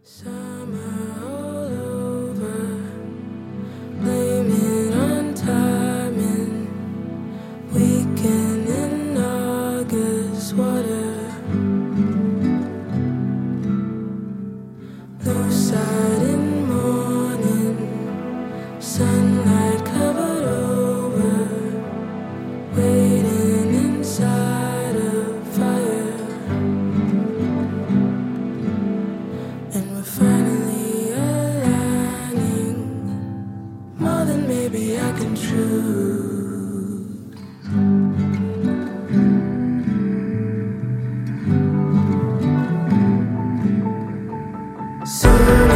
Summer all over, blame it on timing. Weekend in August water, blue side in morning, sunlight covered over, waiting inside a fire. And we're finally aligning, more than maybe I can choose. Soon